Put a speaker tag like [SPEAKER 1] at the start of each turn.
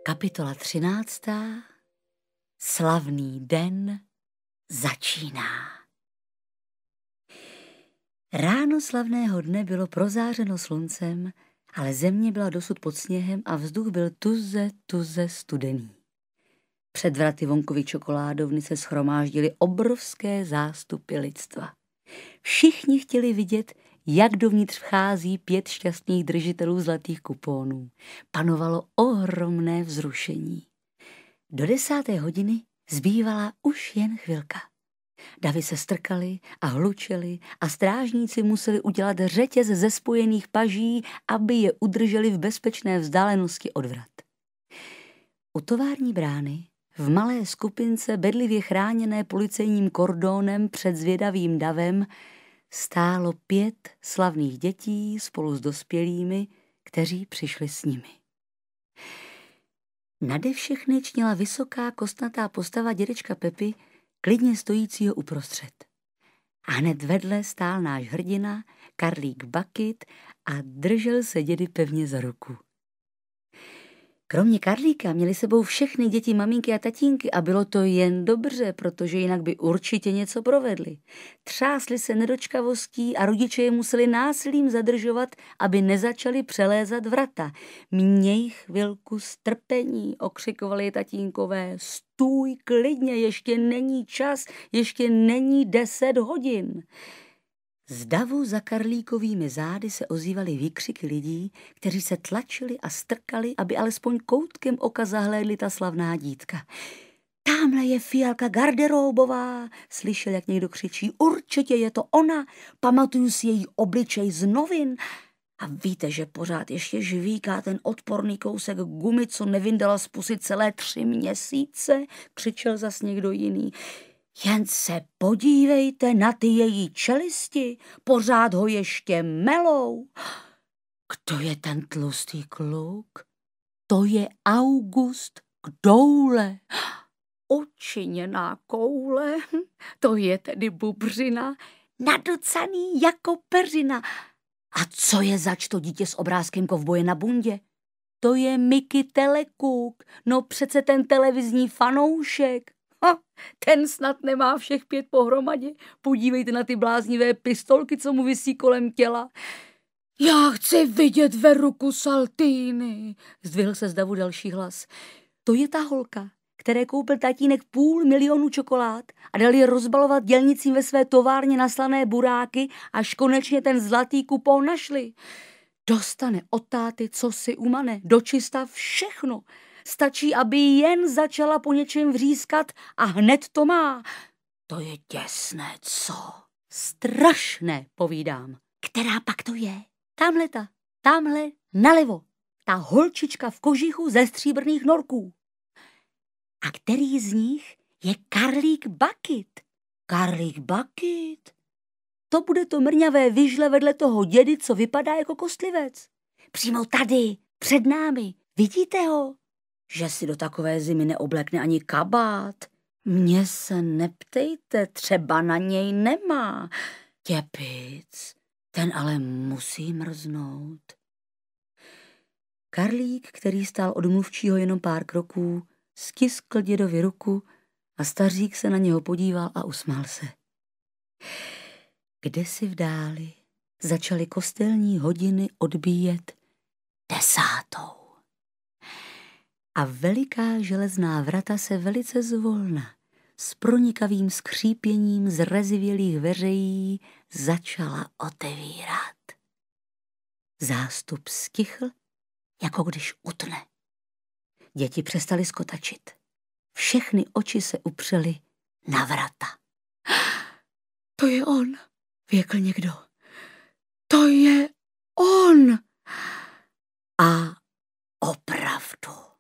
[SPEAKER 1] Kapitola 13. Slavný den začíná. Ráno slavného dne bylo prozářeno sluncem, ale země byla dosud pod sněhem a vzduch byl tuze studený. Před vraty Vonkovy čokoládovny se shromáždily obrovské zástupy lidstva. Všichni chtěli vidět, jak dovnitř vchází 5 šťastných držitelů zlatých kuponů. Panovalo ohromné vzrušení. Do 10. hodiny zbývala už jen chvilka. Davy se strkaly a hlučely a strážníci museli udělat řetěz ze spojených paží, aby je udrželi v bezpečné vzdálenosti od vrat. U tovární brány, v malé skupince bedlivě chráněné policejním kordónem před zvědavým davem, stálo 5 slavných dětí spolu s dospělými, kteří přišli s nimi. Nade všechny čnila vysoká kostnatá postava dědečka Pepy, klidně stojícího uprostřed. A hned vedle stál náš hrdina, Karlík Bucket, a držel se dědy pevně za ruku. Kromě Karlíka měli sebou všechny děti maminky a tatínky a bylo to jen dobře, protože jinak by určitě něco provedli. Třásli se nedočkavostí a rodiče je museli násilím zadržovat, aby nezačali přelézat vrata. Měj chvilku strpení, okřikovali tatínkové. Stůj klidně, ještě není čas, ještě není 10 hodin. Z davu za Karlíkovými zády se ozývaly výkřiky lidí, kteří se tlačili a strkali, aby alespoň koutkem oka zahlédli ta slavná dítka. Támhle je Fialka garderobová, slyšel, jak někdo křičí. Určitě je to ona, pamatuju si její obličej z novin. A víte, že pořád ještě žvíká ten odporný kousek gumy, co nevyndala z pusy celé 3 měsíce, křičel zas někdo jiný. Jen se podívejte na ty její čelisti, pořád ho ještě melou. Kdo je ten tlustý kluk? To je August Kdoule. Učiněná koule, to je tedy bubřina, naducaný jako peřina. A co je zač to dítě s obrázkem kovboje na bundě? To je Mickey Telekuk, no přece ten televizní fanoušek. Ten snad nemá všech 5 pohromadě. Podívejte na ty bláznivé pistolky, co mu visí kolem těla. Já chci vidět Veruku Saltini, zdvihl se z davu další hlas. To je ta holka, které koupil tatínek 500 000 čokolád a dal je rozbalovat dělnicím ve své továrně naslané buráky, až konečně ten zlatý kupon našli. Dostane od táty, co si umane, dočista všechno. Stačí, aby jen začala po něčem vřískat a hned to má. To je děsné, co? Strašné, povídám. Která pak to je? Tamhle nalevo. Ta holčička v kožichu ze stříbrných norků. A který z nich je Karlík Bucket? Karlík Bucket? To bude to mrňavé vyžle vedle toho dědy, co vypadá jako kostlivec. Přímo tady, před námi. Vidíte ho? Že si do takové zimy neoblekne ani kabát. Mně se neptejte, třeba na něj nemá. Těpic, ten ale musí mrznout. Karlík, který stál od mluvčího jenom pár kroků, stiskl dědovi ruku a stařík se na něho podíval a usmál se. Kdesi v dáli začaly kostelní hodiny odbíjet 10. A veliká železná vrata se velice zvolna, s pronikavým skřípěním zrezivělých veřejí začala otevírat. Zástup stichl, jako když utne. Děti přestaly skotačit. Všechny oči se upřely na vrata. To je on, věkl někdo. To je on. A opravdu.